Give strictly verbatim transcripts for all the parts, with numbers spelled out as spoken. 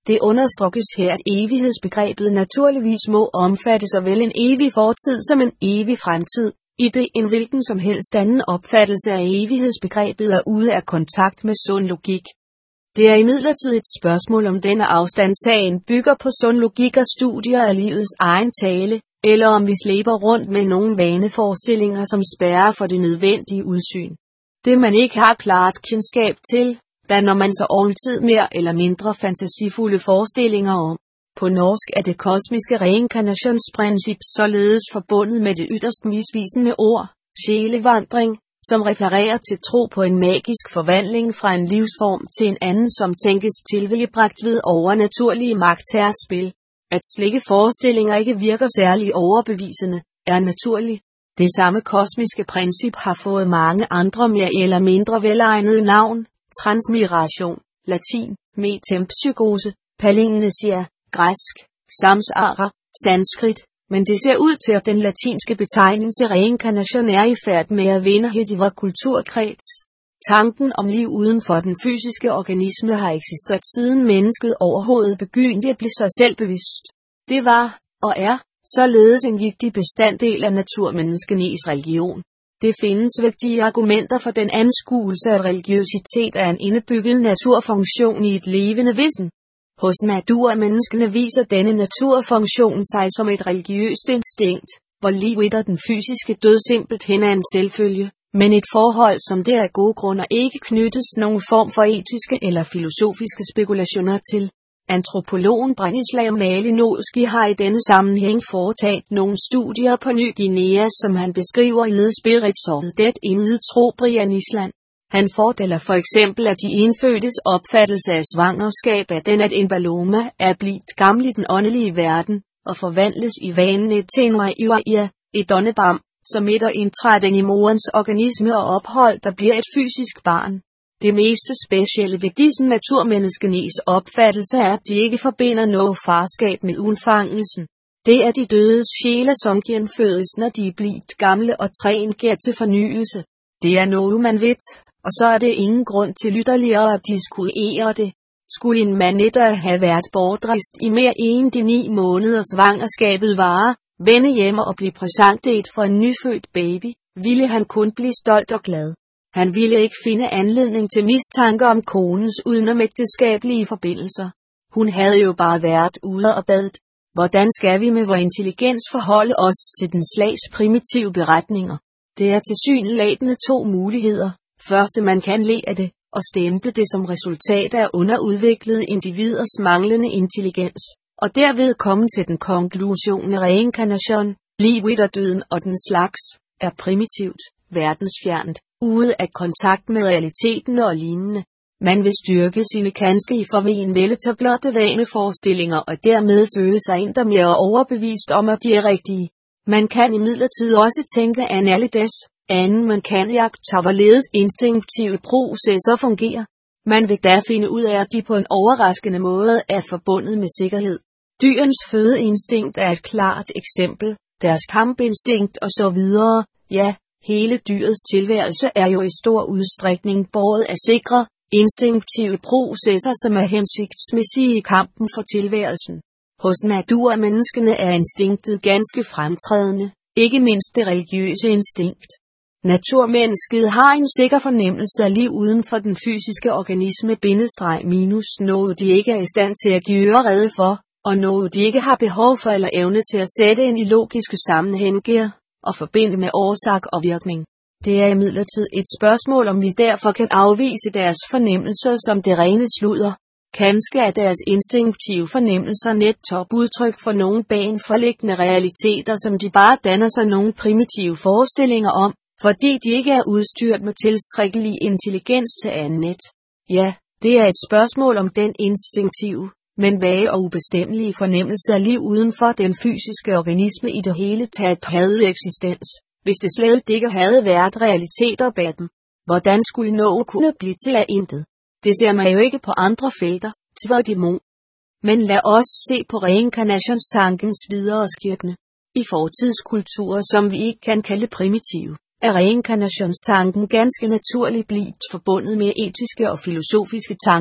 Det understrekes her, at evighedsbegrebet naturligvis må omfatte såvel en evig fortid som en evig fremtid, i det en hvilken som helst anden opfattelse af evighedsbegrebet er ude af kontakt med sund logik. Det er imidlertid et spørgsmål, om denne afstandtagen bygger på sund logik og studier af livets egen tale, eller om vi slæber rundt med nogle vaneforestillinger, som spærrer for det nødvendige udsyn. Det man ikke har klart kendskab til, da når man så oventid mere eller mindre fantasifulde forestillinger om. På norsk er det kosmiske reinkarnationsprincip således forbundet med det yderst misvisende ord, sjælevandring, som refererer til tro på en magisk forvandling fra en livsform til en anden, som tænkes tilvejebragt ved overnaturlige magtherrespil. At slikke forestillinger ikke virker særlig overbevisende, er naturligt. Det samme kosmiske princip har fået mange andre mere eller mindre velegnede navn: transmigration, latin, metempsykose, palingenesia, græsk, samsara, sanskrit, men det ser ud til, at den latinske betegnelse reinkarnation er i færd med at vinde helt i vor kulturkreds. Tanken om liv uden for den fysiske organisme har eksisteret siden mennesket overhovedet begyndte at blive sig selv bevidst. Det var, og er, således en vigtig bestanddel af naturmenneskenes religion. Det findes vigtige argumenter for den anskuelse, at religiøsitet er en indebygget naturfunktion i et levende væsen. Hos naturmenneskene viser denne naturfunktion sig som et religiøst instinkt, hvor livet og den fysiske død simpelthen er en selvfølge, men et forhold, som der af gode grunde ikke knyttes nogen form for etiske eller filosofiske spekulationer til. Antropologen Branislav Malinowski har i denne sammenhæng foretaget nogle studier på Ny Guinea, som han beskriver i The Spirits of the Dead in the Trobriand Island. Han fortæller for eksempel, at de indfødtes opfattelse af svangerskab er den, at en paloma er blivet gammel i den åndelige verden, og forvandles i vanen til en raiuaia, et åndebarn, som etter indtræden i morens organisme og ophold, der bliver et fysisk barn. Det meste specielle ved disse naturmenneskenes opfattelse er, at de ikke forbinder noget farskab med undfangelsen. Det er de dødes sjæle, som genfødes, når de er blivet gamle, og træen giver til fornyelse. Det er noget, man ved, og så er det ingen grund til yderligere at diskutere det. Skulle en mand etter have været bortrejst i mere end de ni måneder svangerskabet varer, vende hjem og blive præsenteret for en nyfødt baby, ville han kun blive stolt og glad. Han ville ikke finde anledning til mistanke om konens udenomægteskabelige forbindelser. Hun havde jo bare været ude og badet. Hvordan skal vi med vor intelligens forholde os til den slags primitive beretninger? Det er tilsyneladende to muligheder. Første, man kan le af det, og stemple det som resultat af underudviklede individers manglende intelligens, og derved komme til den konklusion af reinkarnation, livet og døden og den slags, er primitivt, verdensfjernt, ude af kontakt med realiteten og lignende. Man vil styrke sine kanske i forven vælge blotte vaneforestillinger og dermed føle sig endda mere overbevist om, at de er rigtige. Man kan imidlertid også tænke anderledes, anden man kan jagte hvorledes instinktive processer fungerer. Man vil da finde ud af, at de på en overraskende måde er forbundet med sikkerhed. Dyrens fødeinstinkt er et klart eksempel, deres kampinstinkt og så videre. Ja, hele dyrets tilværelse er jo i stor udstrækning båret af sikre, instinktive processer, som er hensigtsmæssige i kampen for tilværelsen. Hos naturmenneskene er instinktet ganske fremtrædende, ikke mindst det religiøse instinkt. Naturmennesket har en sikker fornemmelse af liv uden for den fysiske organisme bindestreg minus noget de ikke er i stand til at gøre rede for, og noget de ikke har behov for eller evne til at sætte ind i logiske sammenhænge og forbinde med årsak og virkning. Det er imidlertid et spørgsmål, om vi derfor kan afvise deres fornemmelser som det rene sludder. Kanske er deres instinktive fornemmelser netop udtryk for nogle bagenforliggende realiteter, som de bare danner sig nogle primitive forestillinger om, fordi de ikke er udstyret med tilstrækkelig intelligens til andet. Ja, det er et spørgsmål om den instinktive, men vage og ubestemmelige fornemmelse af liv uden for den fysiske organisme i det hele taget havde eksistens, hvis det slet ikke havde været realiteter bag dem. Hvordan skulle noget kunne blive til af intet? Det ser man jo ikke på andre felter, tværtimod. Men lad os se på reinkarnationstankens videre skæbne. I fortidskulturer, som vi ikke kan kalde primitive, er reinkarnationstanken ganske naturligt blivet forbundet med etiske og filosofiske tanker,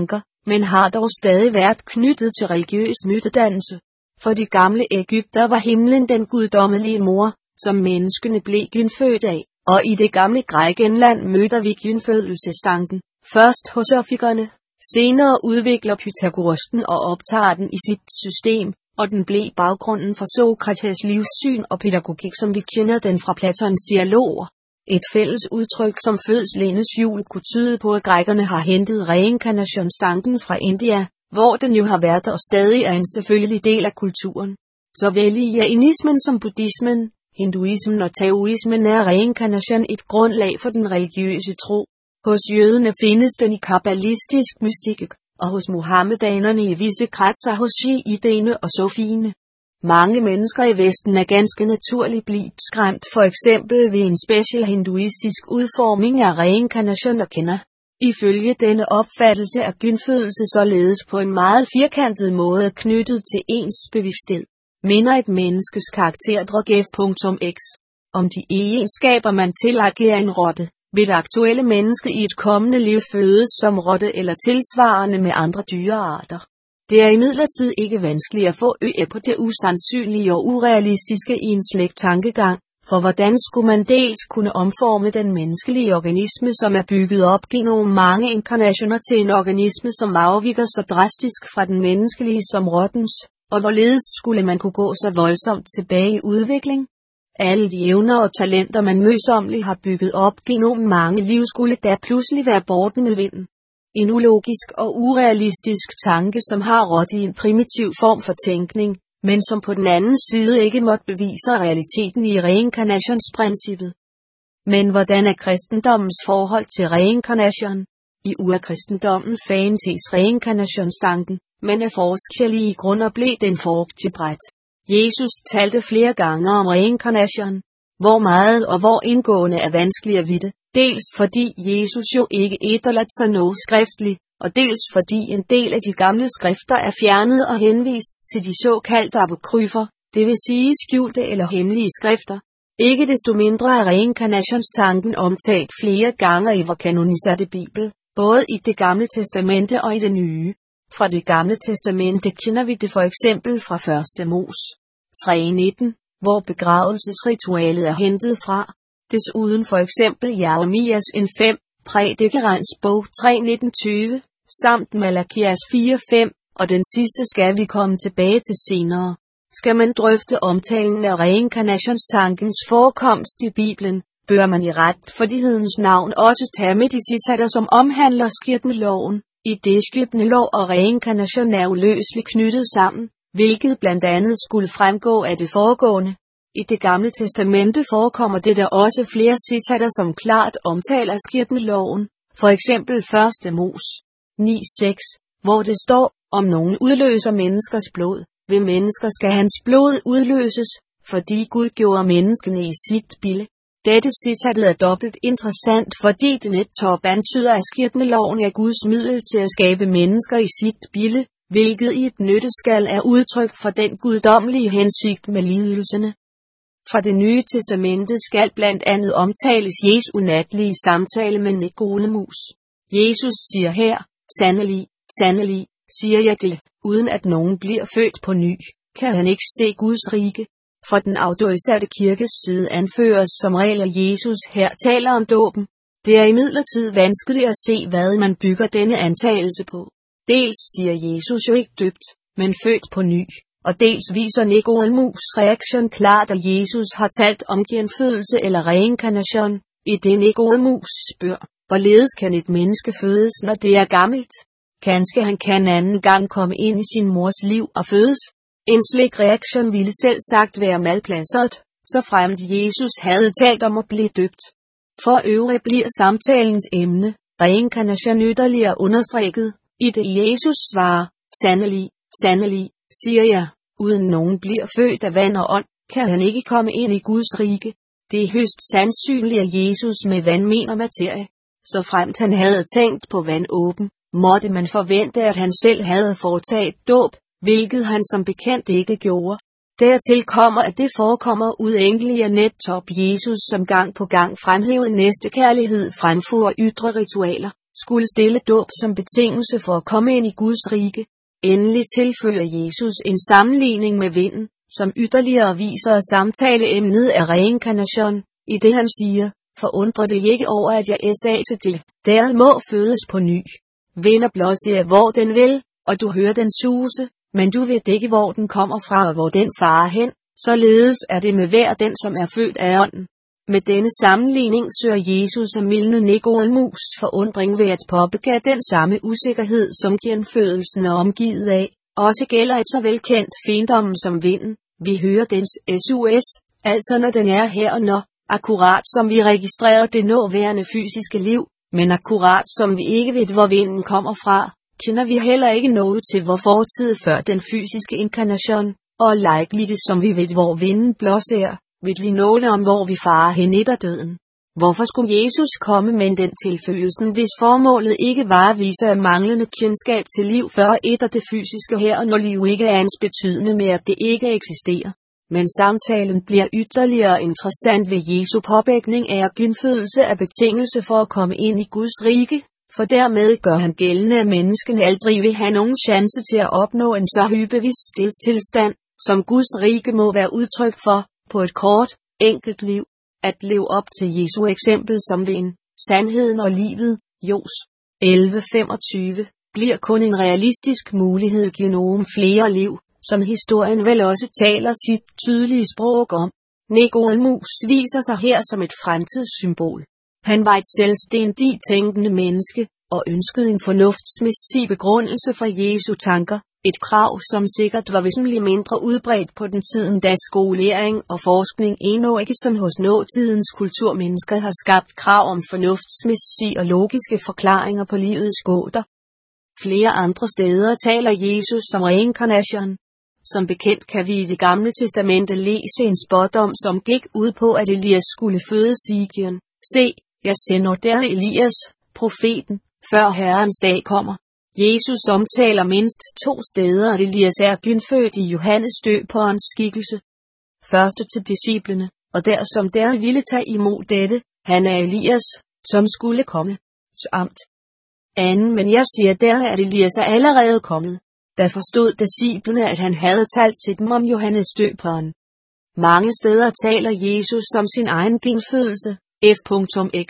men har dog stadig været knyttet til religiøs mytedannelse. For de gamle Egypter var himlen den guddommelige mor, som menneskene blev genfødt af, og i det gamle Grækenland møder vi genfødelsestanken, først hos ofikerne, senere udvikler Pythagoras den og optager den i sit system, og den blev baggrunden for Sokrates livssyn og pædagogik, som vi kender den fra Platons dialoger. Et fælles udtryk som fødslenes jul kunne tyde på, at grækerne har hentet reinkarnationstanken fra India, hvor den jo har været og stadig er en selvfølgelig del af kulturen. Såvel i jainismen som buddhismen, hinduismen og taoismen er reinkarnation et grundlag for den religiøse tro. Hos jøderne findes den i kabbalistisk mystik, og hos muhammedanerne i visse kredser hos shiitene og sofiene. Mange mennesker i Vesten er ganske naturligt blivet skræmt for eksempel ved en special hinduistisk udforming af reinkarnation og kender. Ifølge denne opfattelse er genfødelse således på en meget firkantet måde knyttet til ens bevidsthed. Minder et menneskes karakter drg.x. Om de egenskaber man tilegner en rotte, vil det aktuelle menneske i et kommende liv fødes som rotte eller tilsvarende med andre dyrearter. Det er imidlertid ikke vanskeligt at få øje på det usandsynlige og urealistiske i en slægt tankegang, for hvordan skulle man dels kunne omforme den menneskelige organisme, som er bygget op gennem mange inkarnationer, til en organisme, som afviger så drastisk fra den menneskelige som rottens, og hvorledes skulle man kunne gå så voldsomt tilbage i udvikling? Alle de evner og talenter, man møjsommeligt har bygget op gennem mange liv, skulle da pludselig være borte med vinden. En ulogisk og urealistisk tanke, som har råd i en primitiv form for tænkning, men som på den anden side ikke måtte bevise realiteten i reinkarnationsprincippet. Men hvordan er kristendommens forhold til reinkarnation? I urkristendommen fandtes reinkarnationstanken, men af forskellige grunde blev den forktilbredt. Jesus talte flere gange om reinkarnation, hvor meget og hvor indgående er vanskeligt at vide, dels fordi Jesus jo ikke efterladt sig noget skriftligt, og dels fordi en del af de gamle skrifter er fjernet og henvist til de såkaldte apokryfer, det vil sige skjulte eller hemmelige skrifter. Ikke desto mindre er reinkarnationstanken omtalt flere gange i vor kanoniserede Bibel, både i det gamle testamente og i det nye. Fra det gamle testamente kender vi det for eksempel fra første Mos tre nitten, hvor begravelsesritualet er hentet fra. Desuden for eksempel Jeremias fem, Prædikerens bog tre nitten tyve, samt Malakias fire fem, og den sidste skal vi komme tilbage til senere. Skal man drøfte omtalen af reinkarnationstankens forekomst i Bibelen, bør man i retfærdighedens navn også tage med de citater, som omhandler skirtneloven. I det skirtnelov og reinkarnation er uløseligt knyttet sammen, hvilket blandt andet skulle fremgå af det foregående. I det gamle testamente forekommer det der også flere citater, som klart omtaler skirtneloven, for eksempel første Mos ni seks, hvor det står, om nogen udløser menneskers blod, ved mennesker skal hans blod udløses, fordi Gud gjorde menneskene i sit billede. Dette citatet er dobbelt interessant, fordi det netop antyder, at skirtneloven er Guds middel til at skabe mennesker i sit billede, hvilket i et nytteskal er udtryk for den guddommelige hensigt med lidelserne. Fra det nye testamente skal blandt andet omtales Jesu natlige samtale med Nikodemus. Jesus siger her, sandelig, sandelig, siger jeg det, uden at nogen bliver født på ny, kan han ikke se Guds rige. Fra den autoriserede kirkes side anføres som regel, at Jesus her taler om dåben. Det er imidlertid vanskeligt at se, hvad man bygger denne antagelse på. Dels siger Jesus jo ikke døbt, men født på ny, og dels viser Nikodemus' reaktion klart, at Jesus har talt om genfødelse eller reinkarnation, i det Nikodemus spørger, hvorledes kan et menneske fødes, når det er gammelt? Kanske han kan anden gang komme ind i sin mors liv og fødes? En slik reaktion ville selv sagt være malplaceret, så fremt Jesus havde talt om at blive døbt. For øvrigt bliver samtalens emne, reinkarnation, yderligere understreget, i det Jesus svarer, sandelig, sandelig, siger jeg, uden nogen bliver født af vand og ånd, kan han ikke komme ind i Guds rige. Det er højst sandsynligt, at Jesus med vand mener materie. Så fremt han havde tænkt på vandåben, måtte man forvente, at han selv havde foretaget dåb, hvilket han som bekendt ikke gjorde. Dertil kommer, at det forekommer uendeligt, at netop Jesus som gang på gang fremhævede næstekærlighed frem for ydre ritualer, skulle stille dåb som betingelse for at komme ind i Guds rige. Endelig tilføjer Jesus en sammenligning med vinden, som yderligere viser, at samtaleemnet er reinkarnation, i det han siger, forundrer det ikke over, at jeg sagde til dig, der må fødes på ny. Vinder blåser hvor den vil, og du hører den suse, men du ved ikke hvor den kommer fra og hvor den farer hen, således er det med hver den som er født af ånden. Med denne sammenligning søger Jesus at mildne Nikodemus forundring ved at påpege at den samme usikkerhed som genfødelsen er omgivet af, også gælder et så velkendt fiendom som vinden. Vi hører dens sus, altså når den er her og når, akkurat som vi registrerer det nåværende fysiske liv, men akkurat som vi ikke ved hvor vinden kommer fra, kender vi heller ikke noget til vor fortid før den fysiske inkarnation, og likelidt som vi ved hvor vinden blåser, ved vi noget om hvor vi farer hen efter døden. Hvorfor skulle Jesus komme med den tilføjelsen, hvis formålet ikke var at vise af manglende kendskab til liv før efter det fysiske her og når liv ikke er ens betydende med at det ikke eksisterer? Men samtalen bliver yderligere interessant ved Jesu påpegning af at genfødelse er betingelse for at komme ind i Guds rige, for dermed gør han gældende at mennesken aldrig vil have nogen chance til at opnå en så hybevidst tilstand, som Guds rige må være udtryk for, på et kort, enkelt liv. At leve op til Jesu eksempel som ved sandheden og livet, Jos elleve femogtyve, bliver kun en realistisk mulighed gennem flere liv, som historien vel også taler sit tydelige sprog om. Nikodemus viser sig her som et fremtidssymbol. Han var et selvstændigt tænkende menneske, og ønskede en fornuftsmæssig begrundelse for Jesu tanker, et krav som sikkert var væsentligt mindre udbredt på den tiden, da skolering og forskning endnu ikke som hos nåtidens kulturmennesker har skabt krav om fornuftsmæssige og logiske forklaringer på livets gåder. Flere andre steder taler Jesus som reinkarnation. Som bekendt kan vi i Det Gamle Testamente læse en spådom, som gik ud på, at Elias skulle føde Sigion. Se, jeg sender der Elias, profeten, før Herrens dag kommer. Jesus omtaler mindst to steder, at Elias er genfødt i Johannes døberens skikkelse. Første til disciplene, og der som der ville tage imod dette, han er Elias, som skulle komme. Samt. Anden, men jeg siger der, at Elias er allerede kommet. Da forstod disciplene, at han havde talt til dem om Johannes døberen. Mange steder taler Jesus som sin egen genfødelse, f.x.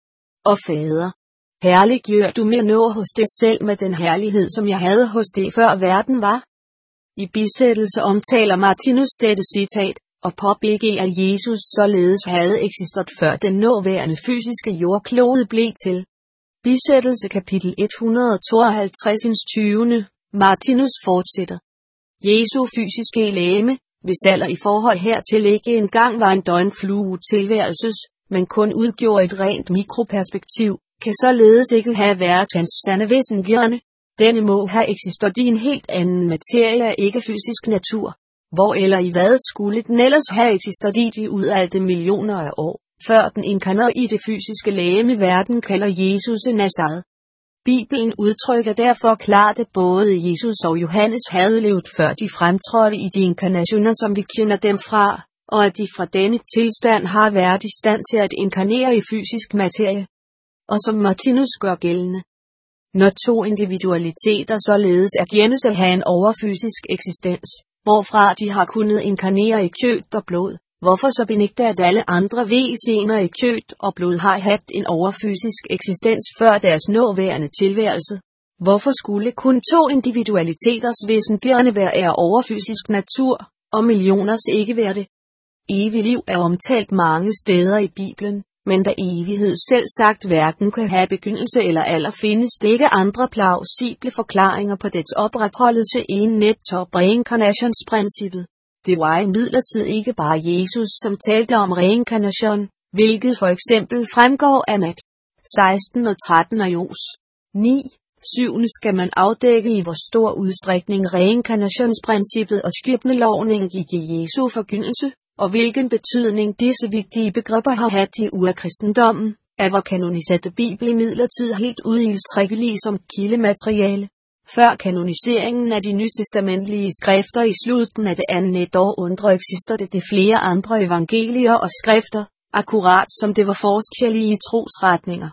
og fader. Herliggør du mig nå hos det selv med den herlighed, som jeg havde hos det før verden var. I bisættelse omtaler Martinus dette citat, og påpeger, at Jesus således havde eksisteret før den nåværende fysiske jordklode blev til. Bisættelse kapitel et hundrede tooghalvtreds tyvende Martinus fortsætter. Jesu fysiske legeme, hvis alder i forhold hertil ikke engang var en døgnflue tilværelses, men kun udgjorde et rent mikroperspektiv, kan således ikke have været hans sande væsengerne. Denne må have eksisteret i en helt anden materie af ikke-fysisk natur. Hvor eller i hvad skulle den ellers have eksisteret i de udalte millioner af år, før den inkarnerede i det fysiske legeme verden kalder Jesus en Nazareth. Bibelen udtrykker derfor klart, at både Jesus og Johannes havde levet før de fremtrådte i de inkarnationer, som vi kender dem fra, og at de fra denne tilstand har været i stand til at inkarnere i fysisk materie. Og som Martinus gør gældende. Når to individualiteter således erkendes at have en overfysisk eksistens, hvorfra de har kunnet inkarnere i kød og blod, hvorfor så benægte at alle andre væsener i kød og blod har haft en overfysisk eksistens før deres nåværende tilværelse? Hvorfor skulle kun to individualiteters væsengerne være af overfysisk natur, og millioners ikke være det? Evig liv er omtalt mange steder i Bibelen, men da evighed selv sagt hverken kan have begyndelse eller alder, findes det ikke andre plausible forklaringer på dets opretholdelse end netop reinkarnationsprincippet. Det var imidlertid ikke bare Jesus, som talte om reinkarnation, hvilket for eksempel fremgår af Mat. seksten og tretten og Jos ni. syvende skal man afdække i hvor stor udstrækning reinkarnationsprincippet og skæbnelovningen gik i Jesu forkyndelse, og hvilken betydning disse vigtige begreber har haft i urkristendommen, er vor kanoniserede Bibel imidlertid helt uilstrækkelig som kildemateriale. Før kanoniseringen af de nytestamentlige skrifter i slutningen af det andet århundrede eksisterede det flere andre evangelier og skrifter, akkurat som det var forskellige trosretninger.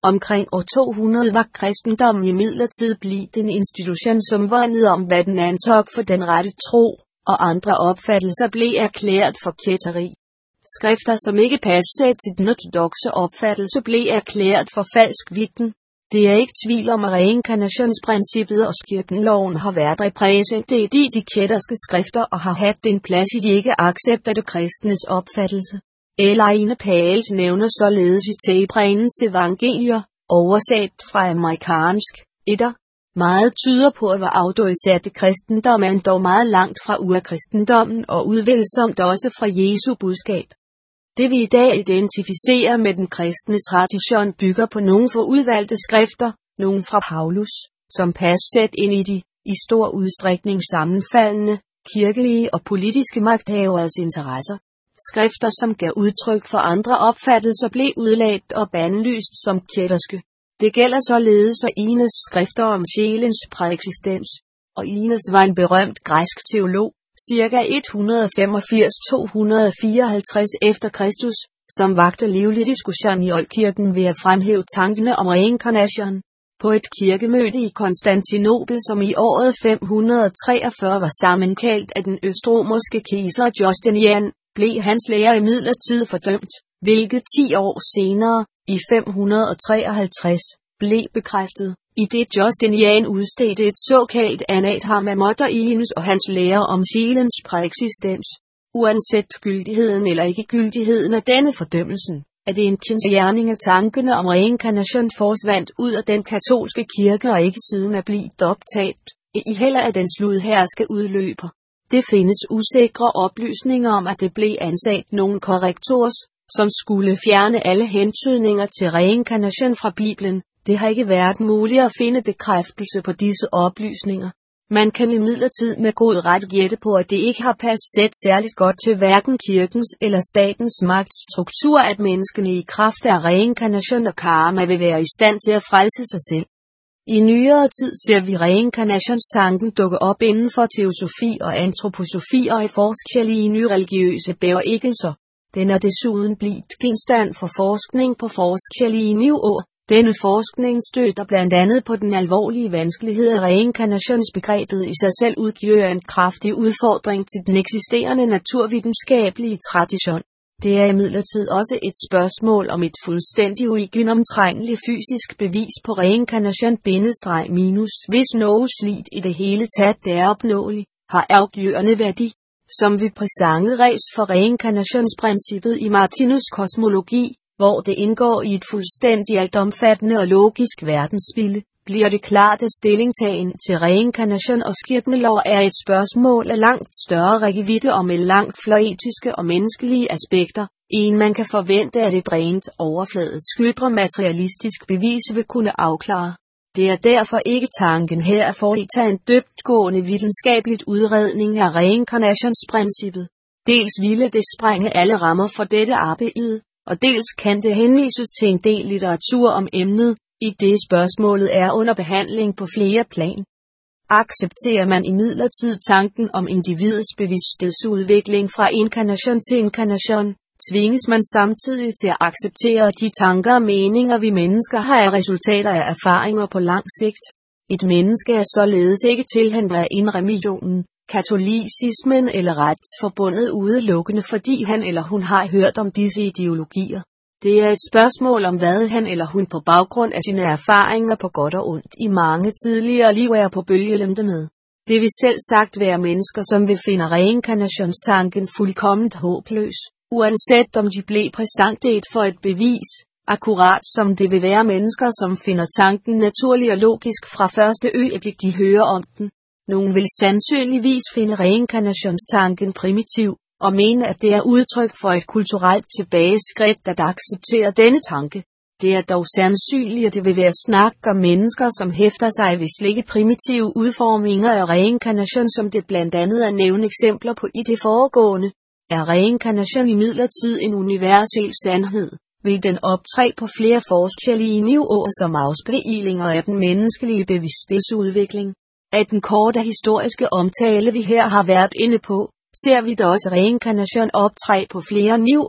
Omkring år to hundrede var kristendommen imidlertid blevet en institution, som vågnede om, hvad den antog for den rette tro, og andre opfattelser blev erklæret for kætteri. Skrifter, som ikke passede til den ortodokse opfattelse, blev erklæret for falsk vitten. Det er ikke tvivl om, at reinkarnationsprincippet og kirkenloven har været repræsenteret i de kætterske skrifter og har haft en plads i de ikke accepterte kristnes opfattelse. Elaine Pales nævner således i Tebrenens evangelier, oversat fra amerikansk, etter. Meget tyder på, at vor autoriserede kristendom er endog meget langt fra urkristendommen og udvælsomt også fra Jesu budskab. Det vi i dag identificerer med den kristne tradition bygger på nogle få udvalgte skrifter, nogle fra Paulus, som passer ind i de, i stor udstrækning sammenfaldende, kirkelige og politiske magthaveres interesser. Skrifter, som gav udtryk for andre opfattelser, blev udlagt og bandlyst som kætterske. Det gælder således for Ines skrifter om sjælens præeksistens, og Ines var en berømt græsk teolog, cirka et hundrede femogfirs til to hundrede fireoghalvtreds efter Kristus, som vagte livlig diskussion i oldkirken ved at fremhæve tankene om reinkarnation. På et kirkemøde i Konstantinopel, som i året fem hundrede treogfyrre var sammenkaldt af den østromerske kejser Justinian, blev hans lære imidlertid fordømt, hvilket ti år senere, i fem hundrede treoghalvtreds, blev bekræftet, i det Justinian udstedte et såkaldt anathema mod Ines og hans lære om sjælens præeksistens. Uanset gyldigheden eller ikke gyldigheden af denne fordømmelsen, er det en kendsgerning af tankene om reinkarnation forsvandt ud af den katolske kirke og ikke siden er blevet optaget, i heller af den sludherske udløber. Det findes usikre oplysninger om, at det blev ansat nogle korrektors, som skulle fjerne alle hentydninger til reinkarnation fra Bibelen. Det har ikke været muligt at finde bekræftelse på disse oplysninger. Man kan imidlertid med god ret gætte på, at det ikke har passet særligt godt til hverken kirkens eller statens magtstruktur, at menneskene i kraft af reinkarnation og karma vil være i stand til at frelse sig selv. I nyere tid ser vi reinkarnationstanken dukke op inden for teosofi og antroposofi og i forskellige nyreligiøse bevægelser. Den er desuden blevet genstand for forskning på forskellige niveauer. Denne forskning støtter blandt andet på den alvorlige vanskelighed af reinkarnationsbegrebet i sig selv udgør en kraftig udfordring til den eksisterende naturvidenskabelige tradition. Det er imidlertid også et spørgsmål om et fuldstændig uigennemtrængeligt fysisk bevis på reinkarnation minus hvis noget slidt i det hele taget er opnåeligt, har afgørende værdi. Som ved præsange res for reinkarnationsprincippet i Martinus kosmologi, hvor det indgår i et fuldstændig altomfattende og logisk verdensbillede, bliver det klart, at stillingtagen til reinkarnation og skæbnelov er et spørgsmål af langt større rækkevidde og med langt flere etiske og menneskelige aspekter, end man kan forvente, at et rent overfladeskildre materialistisk bevis vil kunne afklare. Det er derfor ikke tanken her at foretage en dybtgående videnskabeligt udredning af reinkarnationsprincippet. Dels ville det sprænge alle rammer for dette arbejde, og dels kan det henvises til en del litteratur om emnet, i det spørgsmålet er under behandling på flere plan. Accepterer man imidlertid tanken om individets bevidsthedsudvikling fra inkarnation til inkarnation, tvinges man samtidig til at acceptere de tanker og meninger vi mennesker har af resultater af erfaringer på lang sigt. Et menneske er således ikke tilhænger af en religion, katolicismen eller retsforbundet udelukkende fordi han eller hun har hørt om disse ideologier. Det er et spørgsmål om hvad han eller hun på baggrund af sine erfaringer på godt og ondt i mange tidligere liv er på bølgelængde med. Det vil selv sagt være mennesker som vil finde reinkarnationstanken fuldkomment håbløs, uanset om de blev præsenteret for et bevis, akkurat som det vil være mennesker som finder tanken naturlig og logisk fra første øjeblik de hører om den. Nogen vil sandsynligvis finde reinkarnationstanken primitiv, og mene at det er udtryk for et kulturelt tilbageskridt at acceptere denne tanke. Det er dog sandsynligt at det vil være snak om mennesker som hæfter sig ved slikke primitive udformninger af reinkarnation som det blandt andet er nævnt eksempler på i det foregående. Er reinkarnation imidlertid en universel sandhed, vil den optræde på flere forskellige niveauer som afspejlinger af den menneskelige bevidsthedsudvikling. Af den korte historiske omtale vi her har været inde på, ser vi da også reinkarnation optræde på flere niveauer.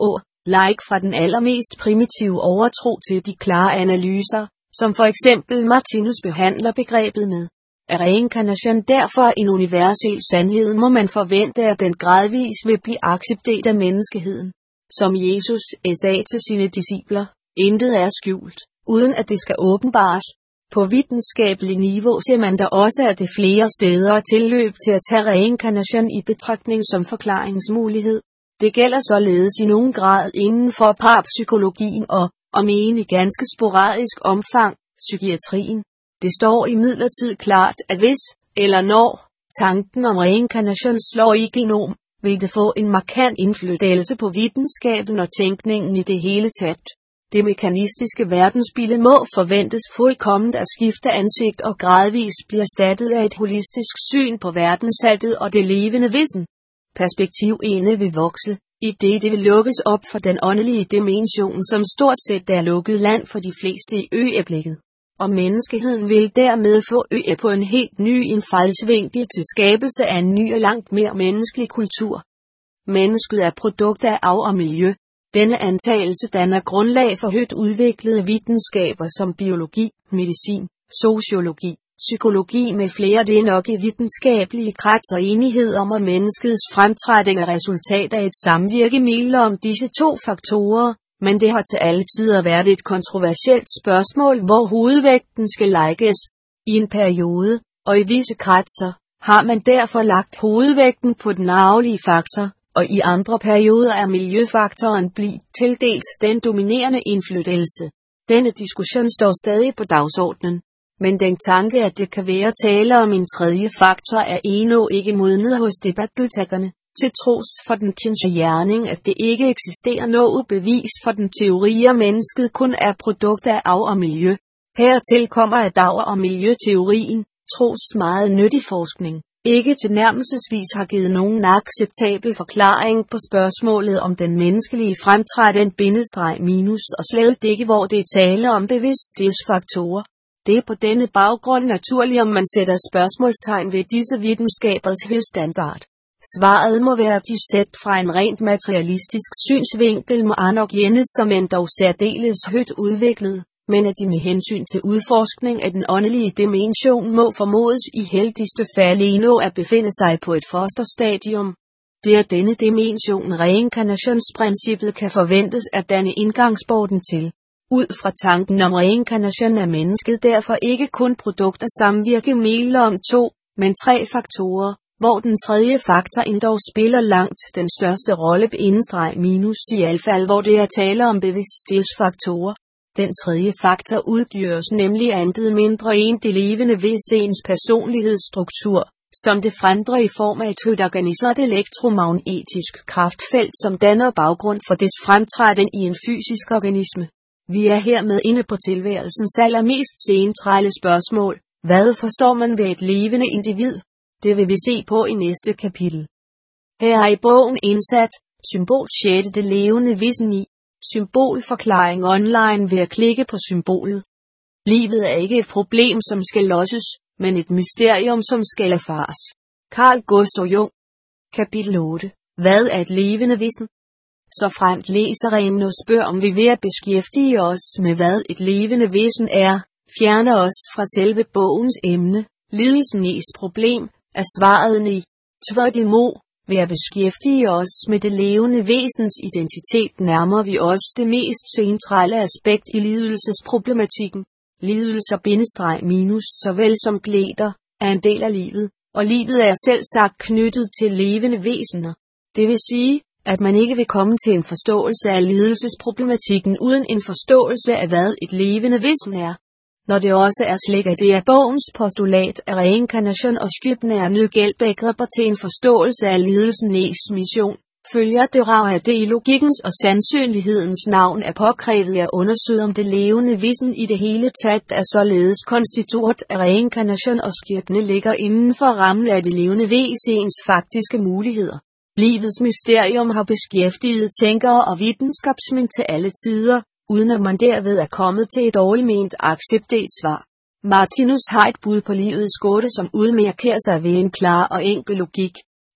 like fra den allermest primitive overtro til de klare analyser, som for eksempel Martinus behandler begrebet med. Er reinkarnation derfor en universel sandhed, må man forvente, at den gradvis vil blive accepteret af menneskeheden. Som Jesus sagde til sine discipler, intet er skjult, uden at det skal åbenbares. På videnskabelig niveau ser man der også, at det flere steder tilløb til at tage reinkarnation i betragtning som forklaringsmulighed. Det gælder således i nogen grad inden for parapsykologien og, om end i ganske sporadisk omfang, psykiatrien. Det står imidlertid klart, at hvis, eller når, tanken om reinkarnation slår igennem, vil det få en markant indflydelse på videnskaben og tænkningen i det hele taget. Det mekanistiske verdensbillede må forventes fuldkomment at skifte ansigt og gradvis blive erstattet af et holistisk syn på verdensaltet og det levende væsen. Perspektivene vil vokse, i det det vil lukkes op for den åndelige dimension, som stort set er lukket land for de fleste i øjeblikket. Og menneskeheden vil dermed få øje på en helt ny indfaldsvinkel til skabelse af en ny og langt mere menneskelig kultur. Mennesket er produkt af arv og miljø. Denne antagelse danner grundlag for højt udviklede videnskaber som biologi, medicin, sociologi, psykologi med flere. Det er nok i videnskabelige kredser enighed om, at menneskets fremtræden er resultat af et samvirke mellem disse to faktorer, men det har til alle tider været et kontroversielt spørgsmål, hvor hovedvægten skal lægges. I en periode, og i visse kredser, har man derfor lagt hovedvægten på den arvelige faktor, og i andre perioder er miljøfaktoren blevet tildelt den dominerende indflydelse. Denne diskussion står stadig på dagsordenen. Men den tanke, at det kan være tale om en tredje faktor, er endnu ikke modnet hos debatdeltagerne, til trods for den kendsgerning, at det ikke eksisterer noget bevis for den teori, at mennesket kun er produkt af arv og miljø. Hertil kommer, at arv og miljøteorien, trods meget nyttig forskning, ikke tilnærmelsesvis har givet nogen acceptabel forklaring på spørgsmålet om den menneskelige fremtræden bindestreg minus og slet ikke hvor det taler om bevidsthedsfaktorer. Det er på denne baggrund naturligt, om man sætter spørgsmålstegn ved disse videnskabers højstandard. Svaret må være de set fra en rent materialistisk synsvinkel må anerkendes som endog særdeles højt udviklet, men at de med hensyn til udforskning af den åndelige dimension må formodes i heldigste fald endnu at befinde sig på et fosterstadium. Det er denne dimension reinkarnationsprincippet kan forventes at danne indgangsborden til. Ud fra tanken om reinkarnation er mennesket derfor ikke kun produkt af samvirke mellem to, men tre faktorer, hvor den tredje faktor endog spiller langt den største rolle bindestreg minus i alfald hvor det er tale om bevidsthedsfaktorer. Den tredje faktor udgøres nemlig af intet mindre end det levende væsens personlighedsstruktur, som det fremdrer i form af et højt organiseret elektromagnetisk kraftfelt, som danner baggrund for dets fremtræden i en fysisk organisme. Vi er hermed inde på tilværelsens allermest centrale spørgsmål. Hvad forstår man ved et levende individ? Det vil vi se på i næste kapitel. Her er i bogen indsat, symbol sjette det levende væsen i, symbolforklaring online ved at klikke på symbolet. Livet er ikke et problem, som skal løses, men et mysterium, som skal erfares. Carl Gustav Jung. Kapitel otte. Hvad er et levende væsen? Så fremt læseren nu spørger, om vi ved at beskæftige os med hvad et levende væsen er, fjerner os fra selve bogens emne, lidelsens problem, er svaret nej. Tværtimod, ved at beskæftige os med det levende væsens identitet nærmer vi os det mest centrale aspekt i lidelsesproblematikken. Lidelser bindestreg minus såvel som glæder, er en del af livet, og livet er selv sagt knyttet til levende væsener. Det vil sige, at man ikke vil komme til en forståelse af lidelsesproblematikken uden en forståelse af hvad et levende væsen er. Når det også er slik, at det er bogens postulat af reinkarnation og skybne er nødgældbegreber til en forståelse af lidelsens mission, følger det rav af det i logikkens og sandsynlighedens navn er påkrævet at undersøge om det levende væsen i det hele taget er således konstitueret af reinkarnation og skybne ligger inden for rammen af det levende væsens faktiske muligheder. Livets mysterium har beskæftiget tænkere og videnskabsmænd til alle tider, uden at man derved er kommet til et dårligt ment accepteret svar. Martinus har et bud på livets gåde, som udmærker sig ved en klar og enkel logik.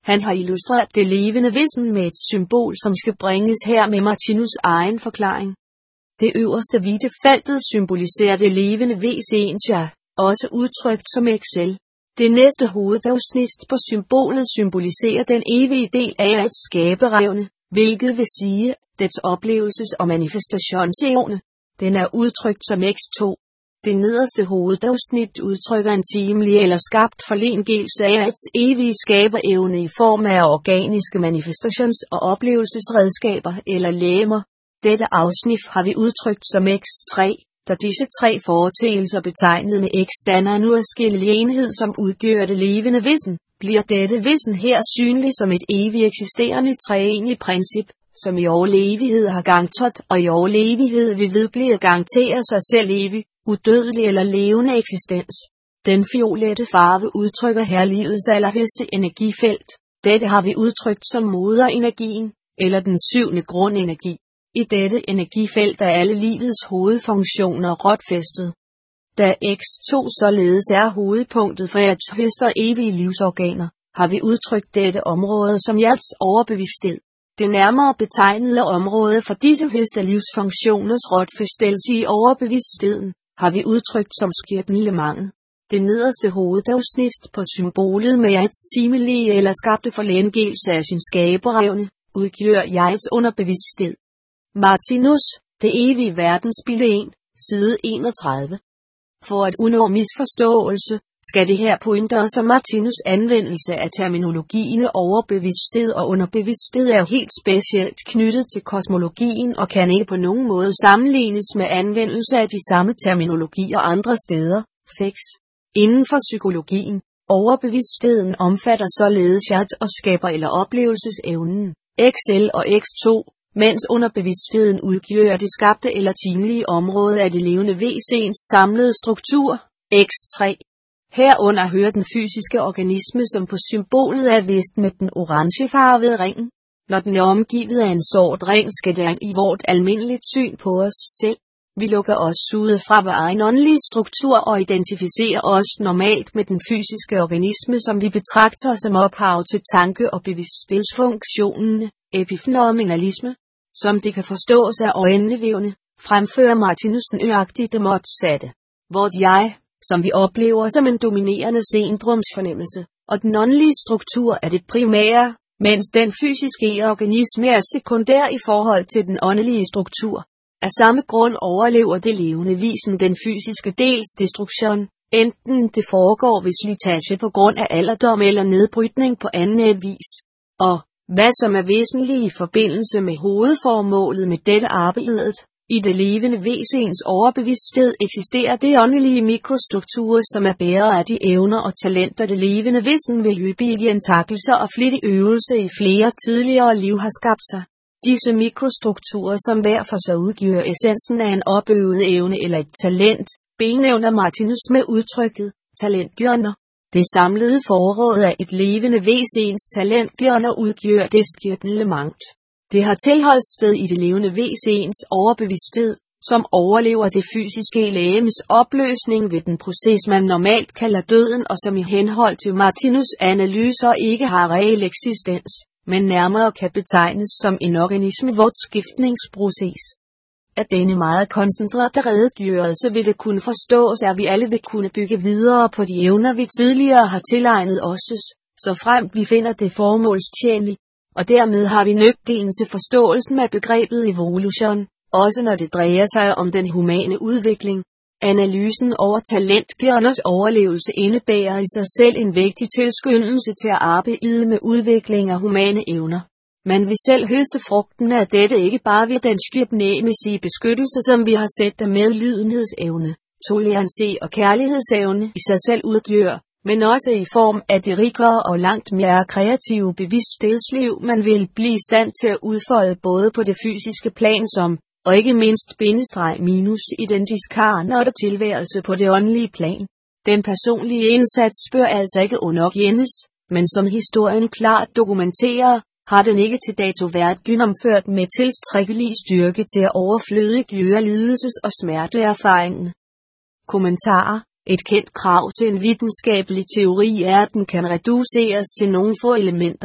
Han har illustreret det levende væsen med et symbol, som skal bringes her med Martinus' egen forklaring. Det øverste hvide feltet symboliserer det levende væsen, ja, også udtrykt som Excel. Det næste hovedafsnit på symbolet symboliserer den evige del af et skaberevne, hvilket vil sige, dets oplevelses- og manifestationsevne. Den er udtrykt som X to. Det nederste hovedafsnit udtrykker en timelig eller skabt forlengelse af et evige skaberevne i form af organiske manifestations- og oplevelsesredskaber eller legemer. Dette afsnit har vi udtrykt som X tre. Da disse tre foreteelser betegnet med X danner en uadskillelig enhed, som udgør det levende væsen, bliver dette væsen her synlig som et evigt eksisterende treenigt princip, som i overlevighed har gangtot og i overlevighed vil vedblive at garantere sig selv evig, udødelig eller levende eksistens. Den violette farve udtrykker her livets allerhøjeste energifelt. Dette har vi udtrykt som moderenergien, eller den syvende grundenergi. I dette energifelt er alle livets hovedfunktioner rodfæstet. Da X to således er hovedpunktet for at høster evige livsorganer, har vi udtrykt dette område som hjertets overbevidsthed. Det nærmere betegnede område for disse høster livsfunktioners rodfæstelse i overbevidstheden, har vi udtrykt som skæbnelementet. Det nederste hovedafsnit på symbolet med jegets timelige eller skabte forlængelse af sin skaberevne, udgjør jegets underbevidsthed. Martinus, det evige verdensbillede en, side enogtredive. For at undgå misforståelse, skal det her pointeres, at Martinus' anvendelse af terminologien overbevidsthed og underbevidsthed er helt specielt knyttet til kosmologien og kan ikke på nogen måde sammenlignes med anvendelse af de samme terminologier andre steder. Fix. Inden for psykologien, overbevidstheden omfatter således hjert og skaber eller oplevelsesevnen, X L og X to. Mens underbevidstheden udgjør det skabte eller timelige område af det levende væsens samlede struktur, X tre. Herunder hører den fysiske organisme, som på symbolet er vist med den orangefarvede ring. Når den er omgivet af en sort ring, skal det i vort almindeligt syn på os selv. Vi lukker os ude fra vores egen åndelige struktur og identificerer os normalt med den fysiske organisme, som vi betragter som ophav til tanke- og bevidsthedsfunktionen, epifenomenalisme. Som det kan forstås af øjenlevende, fremfører Martinus nøjagtigt det modsatte. Vort jeg, som vi oplever som en dominerende centrumsfornemmelse, og den åndelige struktur er det primære, mens den fysiske organisme er sekundær i forhold til den åndelige struktur. Af samme grund overlever det levende væsen den fysiske dels destruktion, enten det foregår ved slitage på grund af alderdom eller nedbrydning på anden vis. Og hvad som er væsentligt i forbindelse med hovedformålet med dette arbejdet, i det levende væsens overbevidsthed eksisterer det åndelige mikrostrukturer, som er bærere af de evner og talenter det levende væsen ved hyppige gentagelser og flittig øvelse i flere tidligere liv har skabt sig. Disse mikrostrukturer, som hver for sig udgjør essensen af en opøvet evne eller et talent, benævner Martinus med udtrykket talentgjørner. Det samlede forråd af et levende væsens talentgjørner udgjør det skæbnelement. Det har tilholdssted i det levende væsens overbevidsthed, som overlever det fysiske legemes opløsning ved den proces, man normalt kalder døden, og som i henhold til Martinus' analyser ikke har reel eksistens, men nærmere kan betegnes som en organisme vort skiftningsproces. Af denne meget koncentrerede redegørelse vil det kunne forstås, at vi alle vil kunne bygge videre på de evner, vi tidligere har tilegnet os, så fremt vi finder det formålstjenligt. Og dermed har vi nøglen til forståelsen af begrebet evolution, også når det drejer sig om den humane udvikling. Analysen over talentgjørners overlevelse indebærer i sig selv en vigtig tilskyndelse til at arbejde med udvikling af humane evner. Man vil selv høste frugten af dette ikke bare ved den skæbnemæssige beskyttelse, som vi har set af medlidenhedsevne, tolerance og kærlighedsevne i sig selv udgjør, men også i form af det rigere og langt mere kreative bevidsthedsliv, man vil blive i stand til at udfolde både på det fysiske plan som, og ikke mindst bindestreg minus identisk karn og der tilværelse på det åndelige plan. Den personlige indsats bør altså ikke underkendes, men som historien klart dokumenterer, har den ikke til dato været gennemført med tilstrækkelig styrke til at overflødiggøre lidelses- og smerteerfaringen. Kommentarer. Et kendt krav til en videnskabelig teori er, at den kan reduceres til nogle få elementer.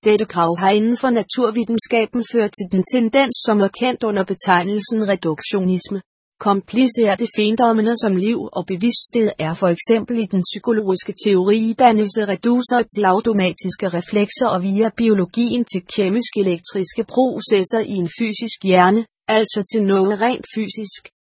Dette krav har inden for naturvidenskaben ført til den tendens, som er kendt under betegnelsen reduktionisme. Komplicerte fænomener som liv og bevidsthed er for eksempel i den psykologiske teori dannelse reducer til automatiske reflekser og via biologien til kemisk-elektriske processer i en fysisk hjerne, altså til noget rent fysisk.